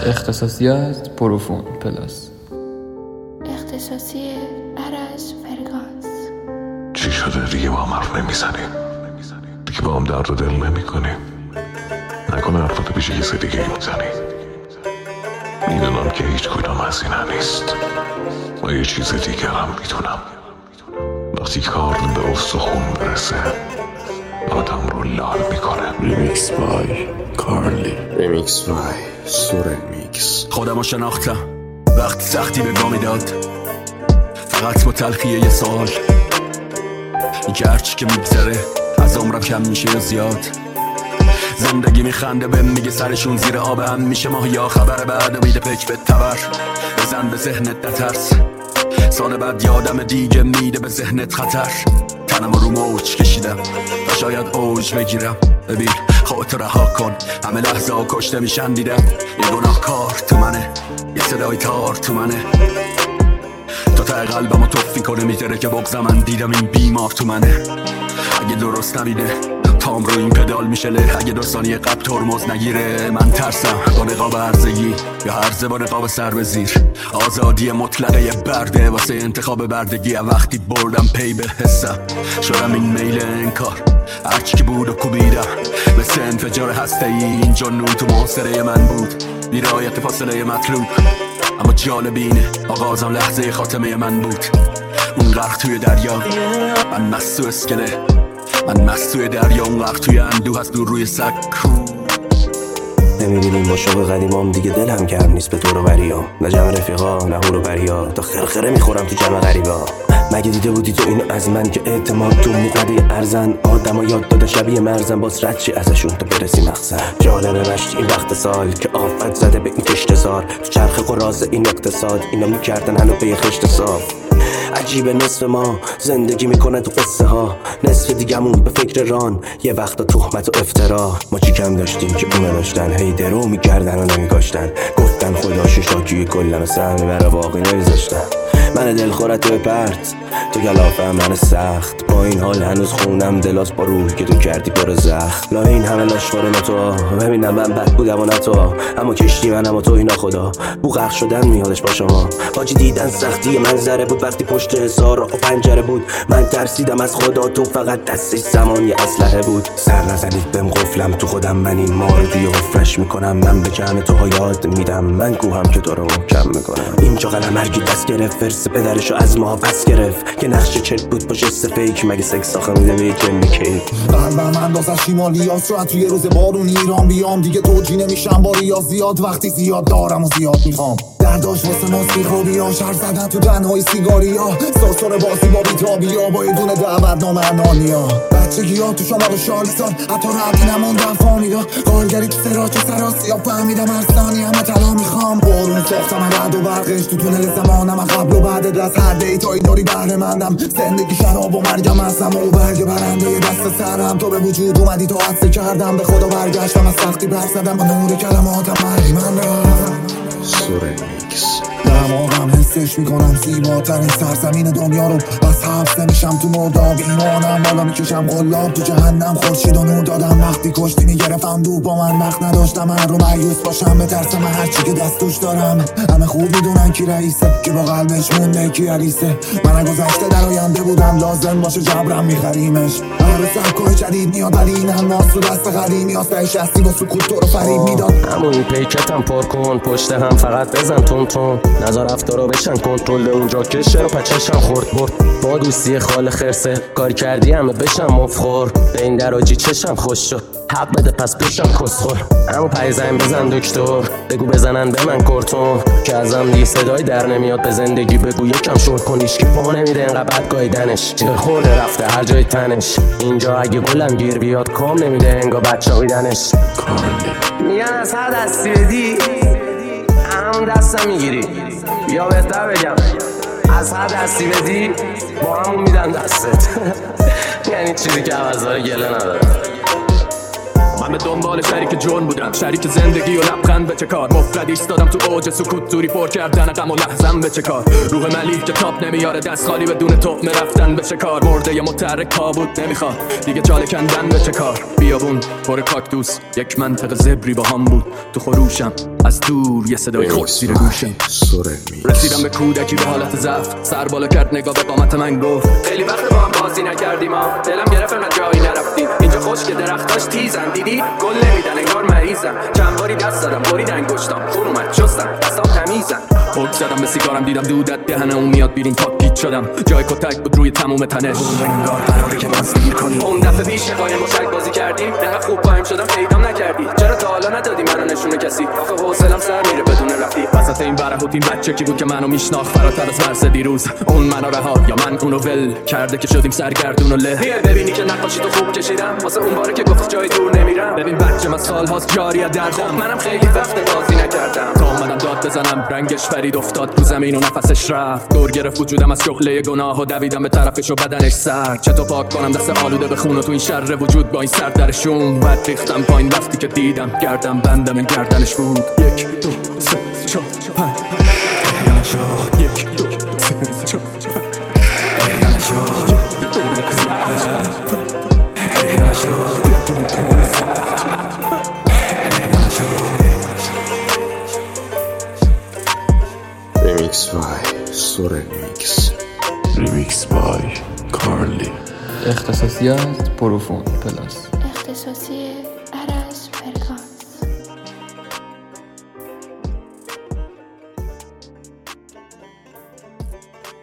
اختصاصیات پروفون پلاس. اختصاصی عرش فرگانس. چی شده دیگه با هم حرف نمیزنیم؟ دیگه با هم درد و دل نمیکنیم؟ نکنه حرفاتو پیش یه دیگه میزنی؟ میدونم که هیچ کدام از اینا نیست و یه چیز دیگر هم میدونم. وقتی کار به استخون برسه آدم رو لال میکنه. ریمیکس بای کارلی، ریمیکس بای سورمیکس. خودمو شناختم وقت سختی به گا میداد، فقط با تلخیه یه سوال. گرچه که میگذره از عمرم کم میشه یا زیاد. زندگی میخنده بهم میگه سرشون زیر آب هم میشه ماهیا. خبر بعد میده پک به تبر، بزن به ذهنت نترس. سال بعد یادم دیگه میده به ذهنت خطر. تنم رو موج کشیدم و شاید اوج بگیرم. ببین خودت رها کن، همه لحظه ها کشته میشن دیدم. یه گناه کار تو منه، یه صدای تار تو منه. تا ته قلبمو توفی کنه میتره که بغضم من دیدم این بیمار تو منه. اگه درست نمیده تام رو این پدال میشه له. اگه 2 ثانیه قبل ترمز نگیره من ترسم با نقاب عرضگی یا هرزه با نقاب سر به زیر. آزادی مطلقه یه برده واسه انتخاب بردگی. وقتی بردم پی به حسم شدم این میل انکار. هرچی که بود و کوبیدم مثل انفجار هسته ای. این جنون تو محاصره من بود، بیرایت فاصله مطلوب. اما جالب اینه آغازم لحظه خاتمه من بود. اون غرق توی دریا، من مست تو اسکله. من مست توی دریا، اون غرق توی اندوه هست دور روی سکو. نمیبینیم با شوق قدیمام دیگه دلم گرم نیست به دور و بریام. نه جمع رفیقا نه هور و بریا، تا خرخره میخورم تو جمع غریبا. مگه دیده بودی تو اینو از من که اعتماد تو مقده ارزن؟ آدم ها یاد داده شبیه مرزن، باز رد چی ازشون تا برسی مقصد. جالبه مشت این وقت سال که آفت زده به این کشتزار. تو چرخ قراز این اقتصاد اینا میکردن هنو به خشت صاف. عجیبه نصف ما زندگی میکنه تو قصه ها، نصف دیگمون به فکر ران. یه وقتا تهمت و افترا. ما چی کم داشتیم که اونا داشتن؟ هی درو میکردن و نمیگاشتن. گفتن خداشو شاکی کلن و سهمی برا باقی نمیذاشتن. من دلخورت به پرت تو گلافه من سخت. با این حال هنوز خونم دلاس با روح که تو کردی پر زخم. لا این همه لاشخور نتو ببینم من بد بودم و نتو. اما کشتی منم و تو اینا خدا بو غرق شدن میادش با شما. حاجی دیدن سختی منظره بود وقتی پشت حصار و پنجره بود. من ترسیدم از خدا، تو فقط دستش زمان یه اسلحه بود. سر نزنید بهم قفلم تو خودم، من این مار دیگه قفلش میکنم. من به جمع تو یاد میدم، من کوهم که تو رو محکم میکنم. اینجا قلمرگی دست گرفت فرس پدرشو از ما پس گرفت که نقش چت بود پشت فیک. مگه سکس آخه میده به جن کیک. قلبم انداز از شمالیات شاید توی روز بارون ایران بیام. دیگه توجی نمیشم با ریاضیات وقتی زیاد دارم و زیاد میخوام. درداش واسه ماستی خوبی ها، شهر زدن تو تنهای سیگاری ها. سرسر بازی با بیتابی ها، با یه دونه دعوت نامعنانی ها. بچگی ها تو شما 40 سال حتی ربطی نموندم فامیلا. کارگری تو سراچ و سراسی ها فهمیدم هر ثانیه همه طلا میخوام. بارون ساختم من رد و برقش تو تونل زمانم. من قبل و بعد از هر دیتایی داری بهره مندم. زندگی شراب و مرگم هستم و برگ برنده یه دست سرم. تو به وجود اومدی تو حدث کردم، به خدا برگشتم از سختی برزدم با نور کلماتم مرگی من را. سورمیکس. دماغم حسش میکنم زیباترین سرزمین دنیا رو. بس حبس نمیشم تو مرداب ایمانم. بالا میکشم قلاب تو جهنم. خورشید و نور دادم وقتی کشتی میگرفتم دو با من وقت نداشتم. من رو مایوس باشم بترسم هرچی که دستوش دارم. همه خوب میدونن کی رئیسه، که با قلبش مونده کی علیسه. من گذشته در آینده بودم، لازم باشه جبرم میخریمش. هر سبکای جدید میاد ولی این هم ناس تو دست قدیمی هست. تهش هستی با سکوت تو رو فریب میداد. همون این پیکتم پر کن، پشت هم فقط بزن تون تون. نظر افتارا بشن کنترل اونجا کشه رو پچشم خورد برد. با دوستی خال خرسه کار کردی همه بشم مفخور. به این دراجی چشم خوش شد، حق بده پس بشم کسخور. همون پیزن بزن دکتر، بگو بزنن به من کرتون. که ازم دی صدای در نمیاد، به زندگی بگو یکم شور کنیش. که پا نمیده اینقدر بد گایدنش، چه خورده رفته هر جای تنش. اینجا اگه گلم گیر بیاد کام نمیده انگا بچه هایدنش. میگن از هر دستی بدی همون دستم میگیری. یا بهتر بگم از هر دستی بدی با همون میدن دستت. یعنی چیزی که عوضای گله نداره. من به دنبال شریک جون بودم، شریک زندگی و لبخند به چه کار. مفرد ایستادم تو اوج سکوت، دوری پر کردن غم و لحظم به چه کار. روح ملیح که تاب نمیاره، دست خالی بدون تخمه رفتن به چه کار. مرده یه متحرک کابوت نمیخواد دیگه چاله کندن به چه کار. بیابون پر کاکتوس، یک منطقه زبری با هم بود. تو خروشم از دور یه صدای خوش زیر گوشم. رسیدم به کودکی به حالت ضعف، سر بالا کرد نگاه به قامت من گفت خیلی وقت با هم بازی نکردیم دلم گرفت انقدر جایی نرفتیم، اینجا خشک درختاش تیزن، دیدی گل نمیدن انگار مریضن. چند باری دست دادم برید انگشتام خون اومد شستم دستام تمیزن. حک زدم به سیگارم دیدم دودت دهن اون میاد بیرون پاک گیت شدم. جای کتک بود روی تموم تنش، انگار قراره که تصویر کنی. اون دفعه پیش قایم با شک بازی کردی، انقدر خوب قایم شدم پیدام نکردی. چرا تا حالا ندادی منو نشونه کسی؟ آخه حوصلم سر میره بدون رفیق. وسط این برهوت این بچه کی بود که منو میشناخت فراتر از مرز دیروز؟ اون منو رها یا من اونو ول کرده که شدیم سرگردون و له. ببینی که نقاشی تو خوب کشیدم واسه اون باره که گفت جای دور نمیرم. ببین بچه من سال‌هاست جاری دردم، منم خیلی وقت بازی نکردم تا اومدم داد بزنم. رنگش فرید افتاد رو زمین و نفسش رفت، دور گرفت وجودم از شغله گناه و دویدم به طرفش و بدنش سرد. چطور پاک کنم دست آلوده به خون و تو این شر وجود با این سر درشون؟ بعد ریختم پایین وقتی که دیدم گردم بندم این گردنش بود. 1 2 3 4 5 1 2 3 4 Remix by Soremix. Remix by Carly. اختصاصیات پروفون پلاس. اختصاصی عرض فرگانس.